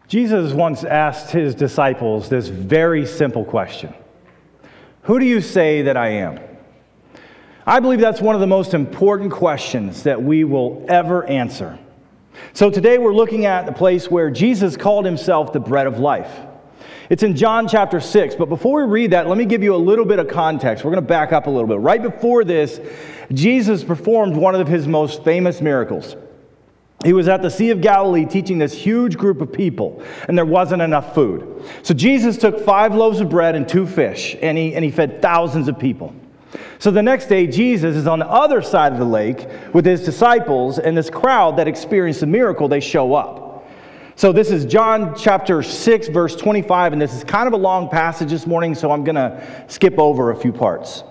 Jesus once asked his disciples this very simple question. Who do you say that I am? I believe that's one of the most important questions that we will ever answer. So today we're looking at the place where Jesus called himself the bread of life. It's in John chapter 6, but before we read that, let me give you a little bit of context. We're going to back up a little bit. Right before this, Jesus performed one of his most famous miracles. He was at the Sea of Galilee teaching this huge group of people, and there wasn't enough food. So Jesus took 5 loaves of bread and 2 fish, and he fed thousands of people. So the next day, Jesus is on the other side of the lake with his disciples, and this crowd that experienced the miracle, they show up. So this is John chapter 6, verse 25, and this is kind of a long passage this morning, so I'm going to skip over a few parts.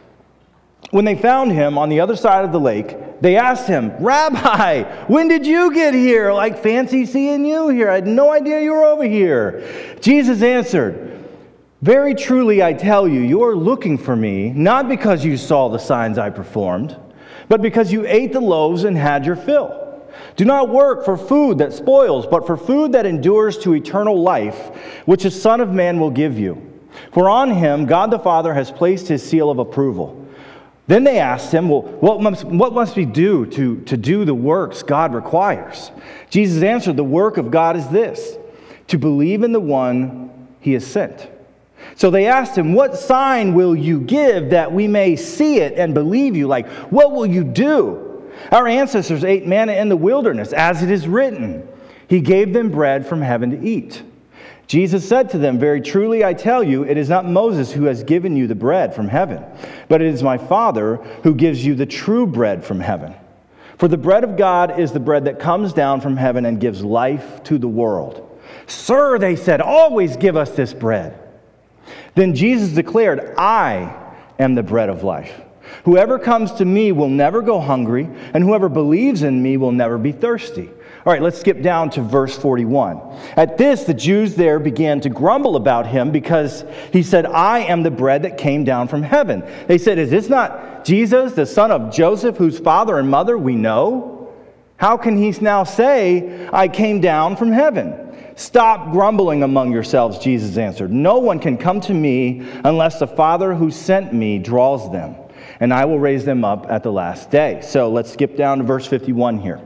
When they found him on the other side of the lake, they asked him, "Rabbi, when did you get here? Like, fancy seeing you here. I had no idea you were over here." Jesus answered, "Very truly I tell you, you are looking for me, not because you saw the signs I performed, but because you ate the loaves and had your fill. Do not work for food that spoils, but for food that endures to eternal life, which the Son of Man will give you. For on him God the Father has placed his seal of approval." Then they asked him, "Well, what must we do to do the works God requires?" Jesus answered, "The work of God is this, to believe in the one he has sent." So they asked him, "What sign will you give that we may see it and believe you?" Like, what will you do? "Our ancestors ate manna in the wilderness, as it is written, he gave them bread from heaven to eat." Jesus said to them, "Very truly I tell you, it is not Moses who has given you the bread from heaven, but it is my Father who gives you the true bread from heaven. For the bread of God is the bread that comes down from heaven and gives life to the world." "Sir," they said, "always give us this bread." Then Jesus declared, "I am the bread of life. Whoever comes to me will never go hungry, and whoever believes in me will never be thirsty." All right, let's skip down to verse 41. At this, the Jews there began to grumble about him because he said, "I am the bread that came down from heaven." They said, "Is this not Jesus, the son of Joseph, whose father and mother we know? How can he now say, 'I came down from heaven'?" "Stop grumbling among yourselves," Jesus answered. "No one can come to me unless the Father who sent me draws them, and I will raise them up at the last day." So let's skip down to verse 51 here.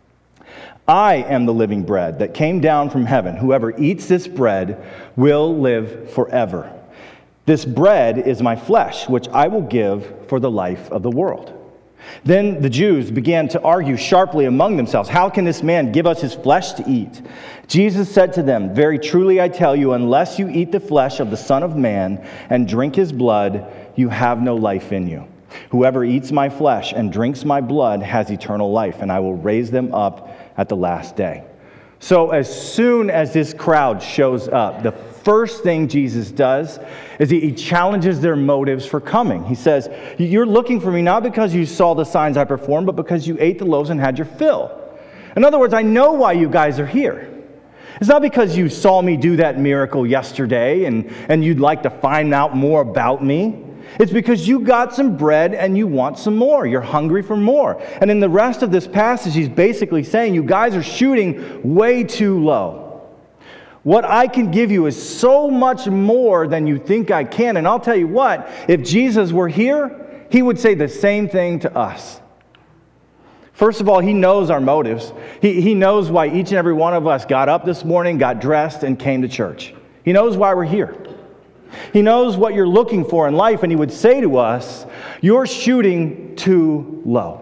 "I am the living bread that came down from heaven. Whoever eats this bread will live forever. This bread is my flesh, which I will give for the life of the world." Then the Jews began to argue sharply among themselves, "How can this man give us his flesh to eat?" Jesus said to them, "Very truly I tell you, unless you eat the flesh of the Son of Man and drink his blood, you have no life in you. Whoever eats my flesh and drinks my blood has eternal life, and I will raise them up at the last day." So as soon as this crowd shows up, the first thing Jesus does is he challenges their motives for coming. He says, "You're looking for me not because you saw the signs I performed, but because you ate the loaves and had your fill." In other words, I know why you guys are here. It's not because you saw me do that miracle yesterday and you'd like to find out more about me. It's because you got some bread and you want some more. You're hungry for more. And in the rest of this passage, he's basically saying you guys are shooting way too low. What I can give you is so much more than you think I can. And I'll tell you what, if Jesus were here, he would say the same thing to us. First of all, he knows our motives. He knows why each and every one of us got up this morning, got dressed, and came to church. He knows why we're here. He knows what you're looking for in life, and he would say to us, "You're shooting too low.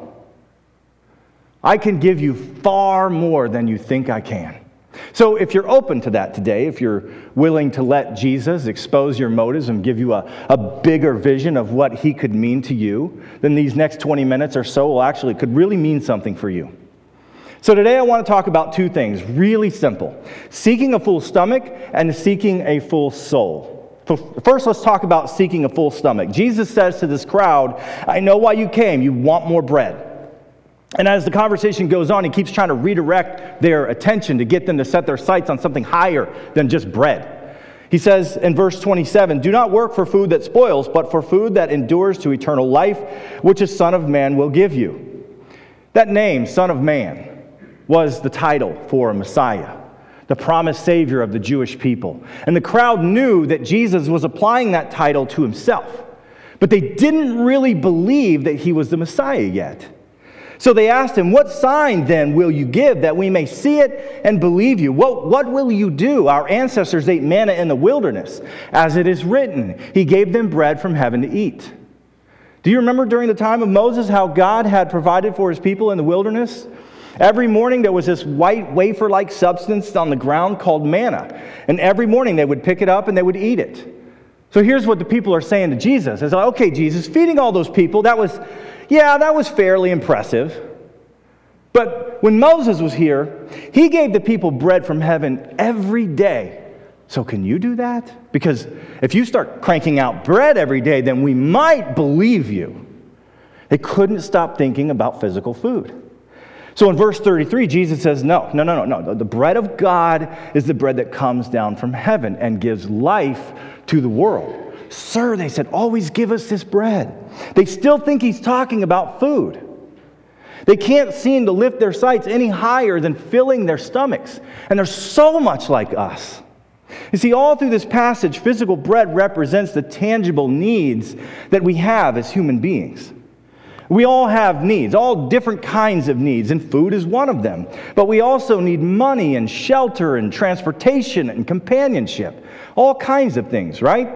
I can give you far more than you think I can." So if you're open to that today, if you're willing to let Jesus expose your motives and give you a bigger vision of what he could mean to you, then these next 20 minutes or so could really mean something for you. So today I want to talk about 2 things, really simple: seeking a full stomach and seeking a full soul. First, let's talk about seeking a full stomach. Jesus says to this crowd, "I know why you came. You want more bread." And as the conversation goes on, he keeps trying to redirect their attention to get them to set their sights on something higher than just bread. He says in verse 27, "Do not work for food that spoils, but for food that endures to eternal life, which the Son of Man will give you." That name, Son of Man, was the title for a Messiah. the promised Savior of the Jewish people. And the crowd knew that Jesus was applying that title to himself. But they didn't really believe that he was the Messiah yet. So they asked him, "What sign then will you give that we may see it and believe you? What will you do? Our ancestors ate manna in the wilderness. As it is written, he gave them bread from heaven to eat." Do you remember during the time of Moses how God had provided for his people in the wilderness? Every morning there was this white wafer-like substance on the ground called manna. And every morning they would pick it up and they would eat it. So here's what the people are saying to Jesus. It's like, okay, Jesus, feeding all those people, that was fairly impressive. But when Moses was here, he gave the people bread from heaven every day. So can you do that? Because if you start cranking out bread every day, then we might believe you. They couldn't stop thinking about physical food. So in verse 33, Jesus says, no. The bread of God is the bread that comes down from heaven and gives life to the world. Sir, they said, always give us this bread. They still think he's talking about food. They can't seem to lift their sights any higher than filling their stomachs. And they're so much like us. You see, all through this passage, physical bread represents the tangible needs that we have as human beings. We all have needs, all different kinds of needs, and food is one of them. But we also need money and shelter and transportation and companionship, all kinds of things, right?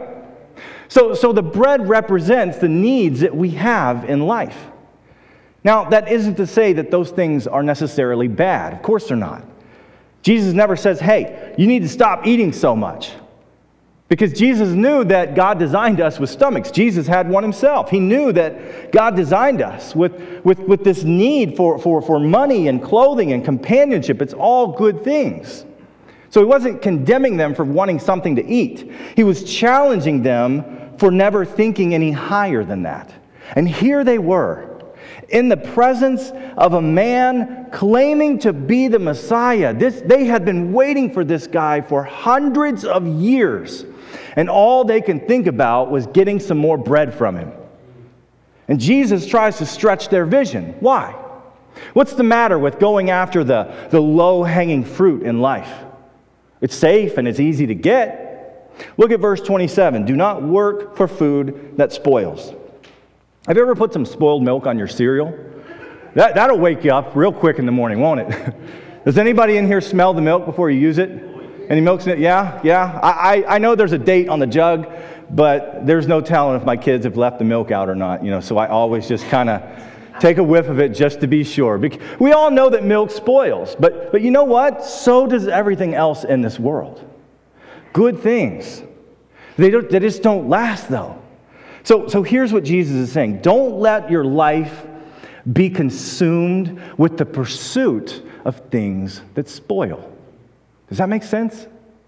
So the bread represents the needs that we have in life. Now, that isn't to say that those things are necessarily bad. Of course they're not. Jesus never says, hey, you need to stop eating so much. Because Jesus knew that God designed us with stomachs. Jesus had one himself. He knew that God designed us with this need for money and clothing and companionship. It's all good things. So he wasn't condemning them for wanting something to eat. He was challenging them for never thinking any higher than that. And here they were, in the presence of a man claiming to be the Messiah. They had been waiting for this guy for hundreds of years. And all they can think about was getting some more bread from him. And Jesus tries to stretch their vision. Why? What's the matter with going after the low-hanging fruit in life? It's safe and it's easy to get. Look at verse 27. Do not work for food that spoils. Have you ever put some spoiled milk on your cereal? That'll wake you up real quick in the morning, won't it? Does anybody in here smell the milk before you use it? Any milk's in it? Yeah. I know there's a date on the jug, but there's no telling if my kids have left the milk out or not. So I always just kind of take a whiff of it just to be sure. We all know that milk spoils, but you know what? So does everything else in this world. Good things. They just don't last, though. So here's what Jesus is saying. Don't let your life be consumed with the pursuit of things that spoil. Does that make sense?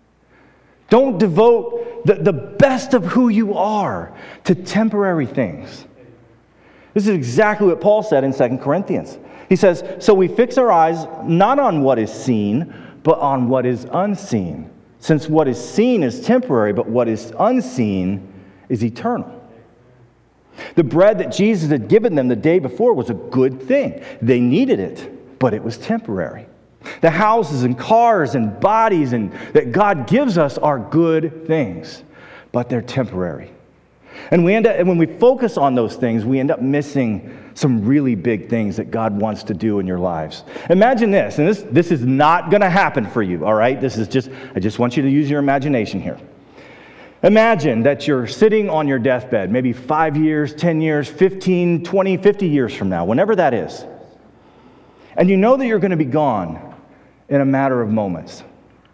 Don't devote the best of who you are to temporary things. This is exactly what Paul said in 2 Corinthians. He says, so we fix our eyes not on what is seen, but on what is unseen. Since what is seen is temporary, but what is unseen is eternal. The bread that Jesus had given them the day before was a good thing. They needed it, but it was temporary. The houses and cars and bodies and that God gives us are good things, but they're temporary. And when we focus on those things, we end up missing some really big things that God wants to do in your lives. Imagine this, and this is not going to happen for you, all right? I just want you to use your imagination here. Imagine that you're sitting on your deathbed, maybe 5 years, 10 years, 15, 20, 50 years from now, whenever that is. And you know that you're going to be gone in a matter of moments.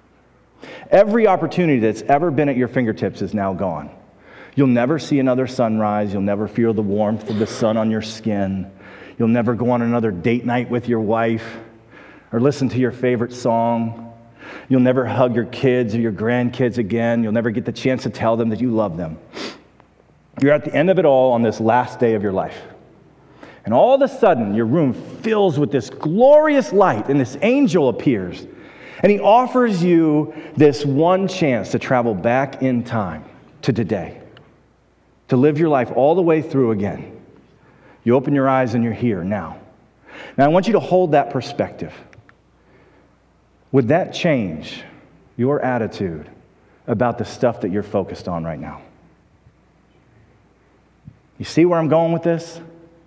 Every opportunity that's ever been at your fingertips is now gone. You'll never see another sunrise. You'll never feel the warmth of the sun on your skin. You'll never go on another date night with your wife or listen to your favorite song. You'll never hug your kids or your grandkids again. You'll never get the chance to tell them that you love them. You're at the end of it all on this last day of your life. And all of a sudden, your room fills with this glorious light, and this angel appears. And he offers you this one chance to travel back in time to today, to live your life all the way through again. You open your eyes and you're here now. Now, I want you to hold that perspective. Would that change your attitude about the stuff that you're focused on right now? You see where I'm going with this?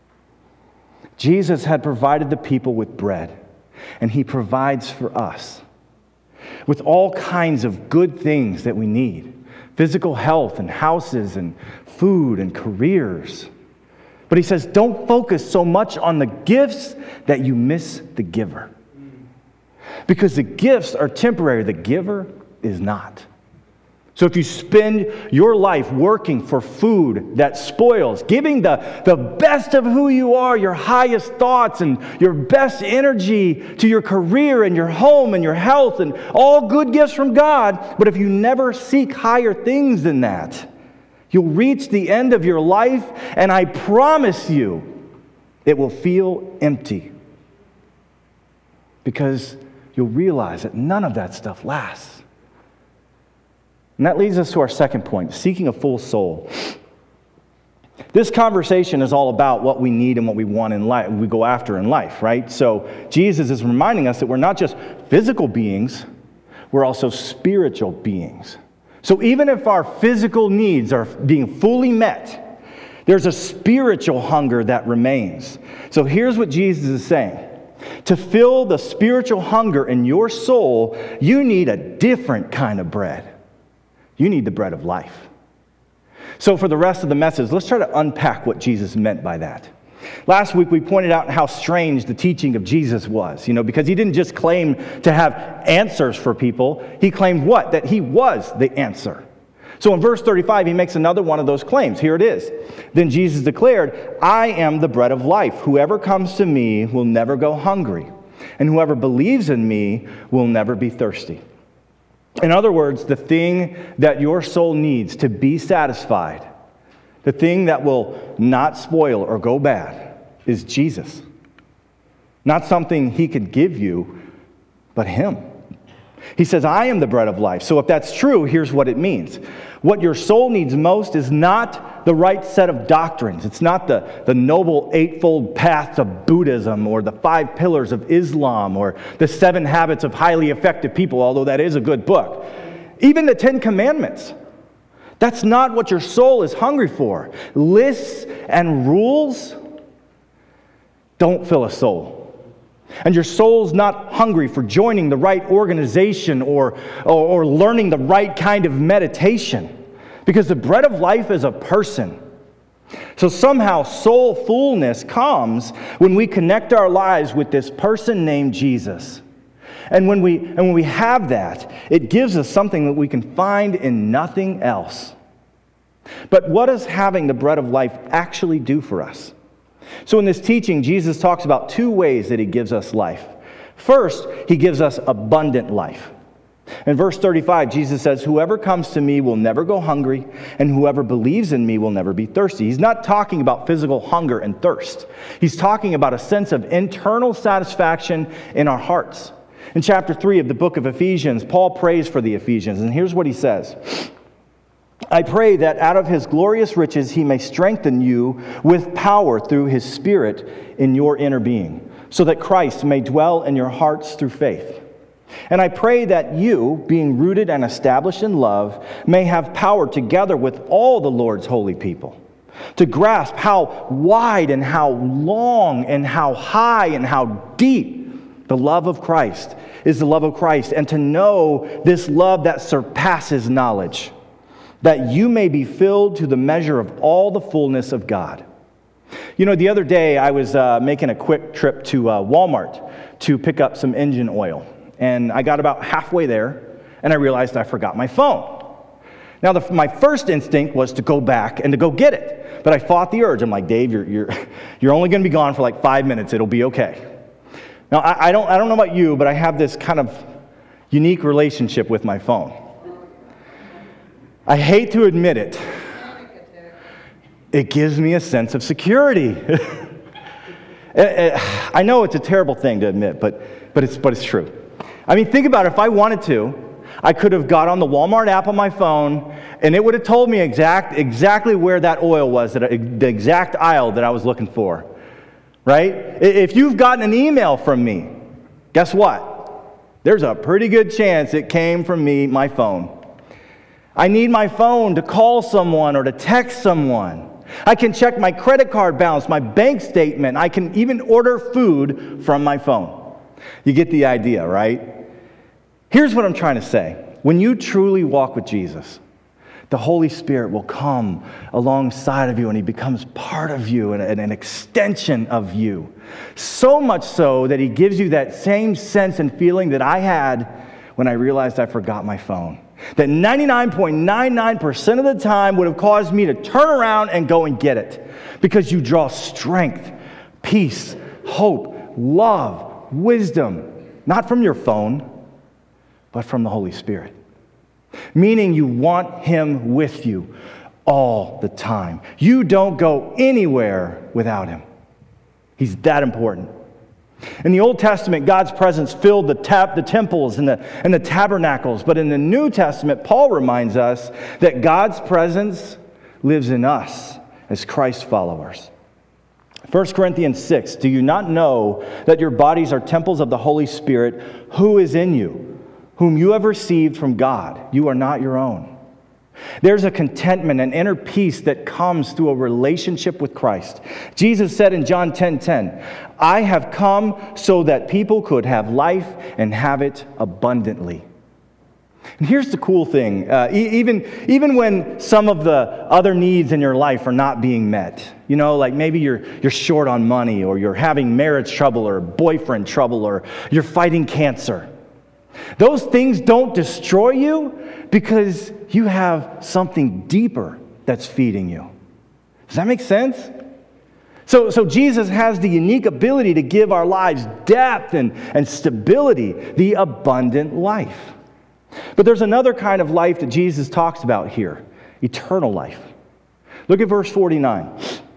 Jesus had provided the people with bread, and he provides for us with all kinds of good things that we need. Physical health and houses and food and careers. But he says, don't focus so much on the gifts that you miss the giver. Because the gifts are temporary, the giver is not. So if you spend your life working for food that spoils, giving the best of who you are, your highest thoughts and your best energy to your career and your home and your health and all good gifts from God, but if you never seek higher things than that, you'll reach the end of your life, and I promise you, it will feel empty. Because you'll realize that none of that stuff lasts. And that leads us to our second point, seeking a full soul. This conversation is all about what we need and what we want in life, we go after in life, right? So Jesus is reminding us that we're not just physical beings, we're also spiritual beings. So even if our physical needs are being fully met, there's a spiritual hunger that remains. So here's what Jesus is saying. To fill the spiritual hunger in your soul, you need a different kind of bread. You need the bread of life. So for the rest of the message, let's try to unpack what Jesus meant by that. Last week we pointed out how strange the teaching of Jesus was, because he didn't just claim to have answers for people. He claimed what? That he was the answer. So in verse 35, he makes another one of those claims. Here it is. Then Jesus declared, I am the bread of life. Whoever comes to me will never go hungry, and whoever believes in me will never be thirsty. In other words, the thing that your soul needs to be satisfied, the thing that will not spoil or go bad, is Jesus. Not something he could give you, but him. He says, I am the bread of life. So if that's true, here's what it means. What your soul needs most is not the right set of doctrines. It's not the noble eightfold path to Buddhism or the 5 pillars of Islam or the 7 habits of highly effective people, although that is a good book. Even the 10 commandments. That's not what your soul is hungry for. Lists and rules don't fill a soul. And your soul's not hungry for joining the right organization or learning the right kind of meditation. Because the bread of life is a person. So somehow soul fullness comes when we connect our lives with this person named Jesus. And when we have that, it gives us something that we can find in nothing else. But what does having the bread of life actually do for us? So in this teaching, Jesus talks about 2 ways that he gives us life. First, he gives us abundant life. In verse 35, Jesus says, whoever comes to me will never go hungry, and whoever believes in me will never be thirsty. He's not talking about physical hunger and thirst. He's talking about a sense of internal satisfaction in our hearts. In chapter 3 of the book of Ephesians, Paul prays for the Ephesians, and here's what he says. I pray that out of his glorious riches he may strengthen you with power through his Spirit in your inner being, so that Christ may dwell in your hearts through faith. And I pray that you, being rooted and established in love, may have power together with all the Lord's holy people, to grasp how wide and how long and how high and how deep the love of Christ is the love of Christ, and to know this love that surpasses knowledge, that you may be filled to the measure of all the fullness of God. The other day I was making a quick trip to Walmart to pick up some engine oil. And I got about halfway there, and I realized I forgot my phone. Now, my first instinct was to go back and to go get it. But I fought the urge. I'm like, Dave, you're only going to be gone for like 5 minutes. It'll be okay. Now, I don't know about you, but I have this kind of unique relationship with my phone. I hate to admit it. It gives me a sense of security. I know it's a terrible thing to admit, but it's true. I mean, think about it. If I wanted to, I could have got on the Walmart app on my phone, and it would have told me exactly where that oil was, the exact aisle that I was looking for. Right? If you've gotten an email from me, guess what? There's a pretty good chance it came from me, my phone. I need my phone to call someone or to text someone. I can check my credit card balance, my bank statement. I can even order food from my phone. You get the idea, right? Here's what I'm trying to say. When you truly walk with Jesus, the Holy Spirit will come alongside of you and He becomes part of you and an extension of you. So much so that He gives you that same sense and feeling that I had when I realized I forgot my phone. That 99.99% of the time would have caused me to turn around and go and get it. Because you draw strength, peace, hope, love, wisdom, not from your phone, but from the Holy Spirit. Meaning you want Him with you all the time. You don't go anywhere without Him. He's that important. In the Old Testament, God's presence filled the temples and the tabernacles. But in the New Testament, Paul reminds us that God's presence lives in us as Christ followers. 1 Corinthians 6, do you not know that your bodies are temples of the Holy Spirit who is in you, whom you have received from God? You are not your own. There's a contentment, an inner peace that comes through a relationship with Christ. Jesus said in John 10:10, I have come so that people could have life and have it abundantly. And here's the cool thing. Even when some of the other needs in your life are not being met, you know, like maybe you're short on money, or you're having marriage trouble or boyfriend trouble, or you're fighting cancer. Those things don't destroy you because you have something deeper that's feeding you. Does that make sense? So Jesus has the unique ability to give our lives depth and stability, the abundant life. But there's another kind of life that Jesus talks about here, eternal life. Look at verse 49.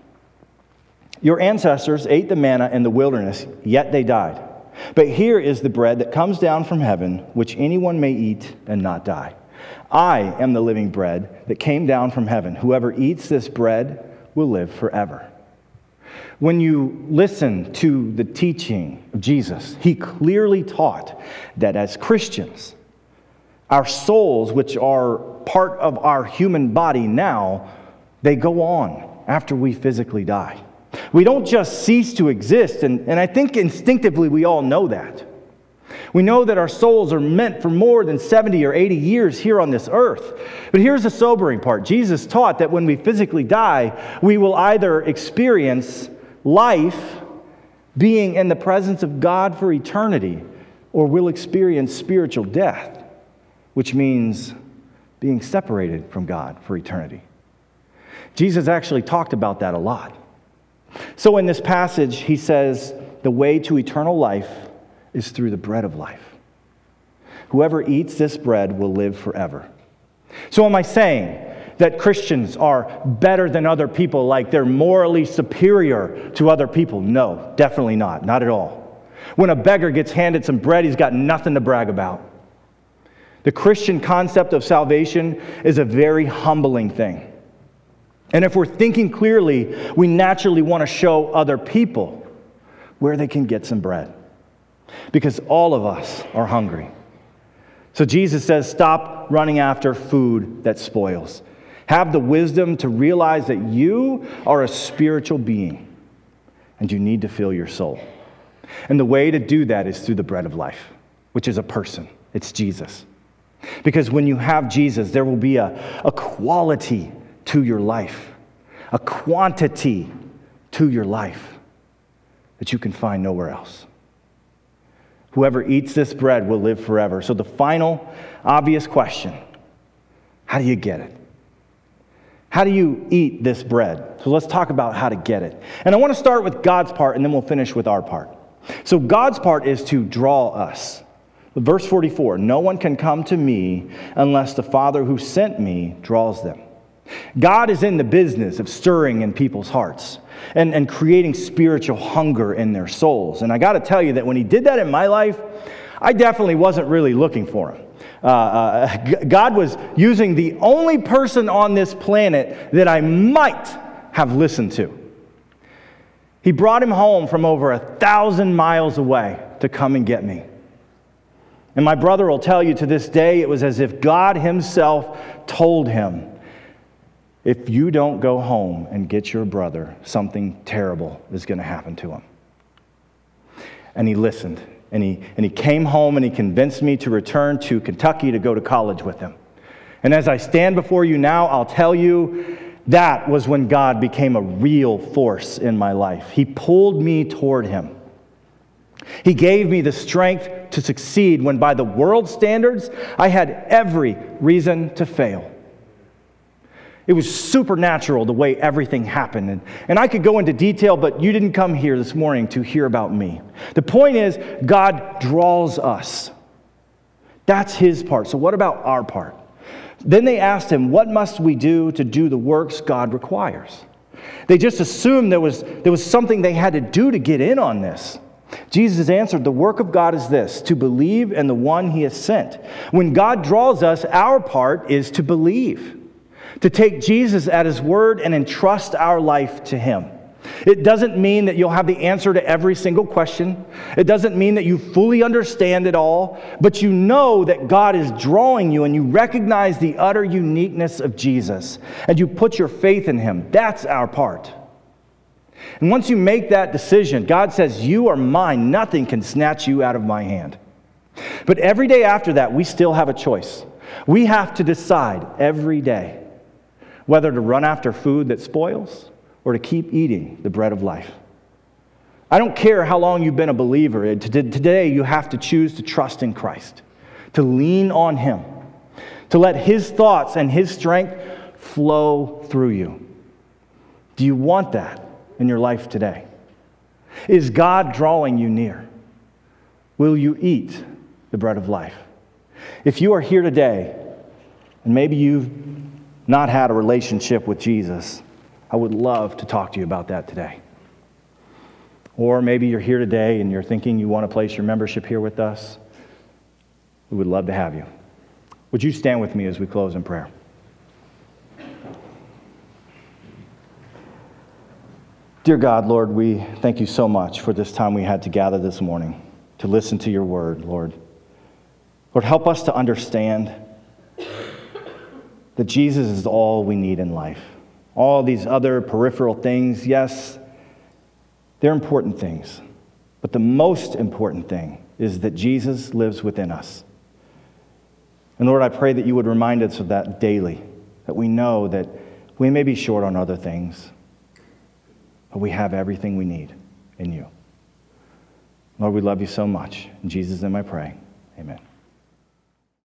Your ancestors ate the manna in the wilderness, yet they died. But here is the bread that comes down from heaven, which anyone may eat and not die. I am the living bread that came down from heaven. Whoever eats this bread will live forever. When you listen to the teaching of Jesus, He clearly taught that as Christians, our souls, which are part of our human body now, they go on after we physically die. We don't just cease to exist, and I think instinctively we all know that. We know that our souls are meant for more than 70 or 80 years here on this earth. But here's the sobering part. Jesus taught that when we physically die, we will either experience life, being in the presence of God for eternity, or we'll experience spiritual death, which means being separated from God for eternity. Jesus actually talked about that a lot. So in this passage, He says, the way to eternal life is through the bread of life. Whoever eats this bread will live forever. So am I saying that Christians are better than other people, like they're morally superior to other people? No, definitely not. Not at all. When a beggar gets handed some bread, he's got nothing to brag about. The Christian concept of salvation is a very humbling thing. And if we're thinking clearly, we naturally want to show other people where they can get some bread. Because all of us are hungry. So Jesus says, stop running after food that spoils. Have the wisdom to realize that you are a spiritual being and you need to fill your soul. And the way to do that is through the bread of life, which is a person. It's Jesus. Because when you have Jesus, there will be a quality to your life, a quantity to your life that you can find nowhere else. Whoever eats this bread will live forever. So the final obvious question, how do you get it? How do you eat this bread? So let's talk about how to get it. And I want to start with God's part, and then we'll finish with our part. So God's part is to draw us. Verse 44, no one can come to me unless the Father who sent me draws them. God is in the business of stirring in people's hearts and creating spiritual hunger in their souls. And I got to tell you that when He did that in my life, I definitely wasn't really looking for Him. God was using the only person on this planet that I might have listened to. He brought Him home from over 1,000 miles away to come and get me. And my brother will tell you to this day, it was as if God himself told him, if you don't go home and get your brother, something terrible is going to happen to him. And he listened. And he came home and he convinced me to return to Kentucky to go to college with him. And as I stand before you now, I'll tell you, that was when God became a real force in my life. He pulled me toward him. He gave me the strength to succeed when by the world's standards, I had every reason to fail. It was supernatural the way everything happened. And I could go into detail, but you didn't come here this morning to hear about me. The point is, God draws us. That's his part. So what about our part? Then they asked him, what must we do to do the works God requires? They just assumed there was something they had to do to get in on this. Jesus answered, the work of God is this, to believe in the one he has sent. When God draws us, our part is to believe, to take Jesus at his word and entrust our life to him. It doesn't mean that you'll have the answer to every single question. It doesn't mean that you fully understand it all, but you know that God is drawing you and you recognize the utter uniqueness of Jesus and you put your faith in him. That's our part. And once you make that decision, God says, you are mine. Nothing can snatch you out of my hand. But every day after that, we still have a choice. We have to decide every day whether to run after food that spoils or to keep eating the bread of life. I don't care how long you've been a believer. Today, you have to choose to trust in Christ, to lean on him, to let his thoughts and his strength flow through you. Do you want that in your life today? Is God drawing you near? Will you eat the bread of life? If you are here today, and maybe you've not had a relationship with Jesus, I would love to talk to you about that today. Or maybe you're here today and you're thinking you want to place your membership here with us. We would love to have you. Would you stand with me as we close in prayer? Dear God, Lord, we thank you so much for this time we had to gather this morning to listen to your word, Lord. Lord, help us to understand that Jesus is all we need in life. All these other peripheral things, yes, they're important things. But the most important thing is that Jesus lives within us. And Lord, I pray that you would remind us of that daily, that we know that we may be short on other things, but we have everything we need in you. Lord, we love you so much. In Jesus' name I pray. Amen.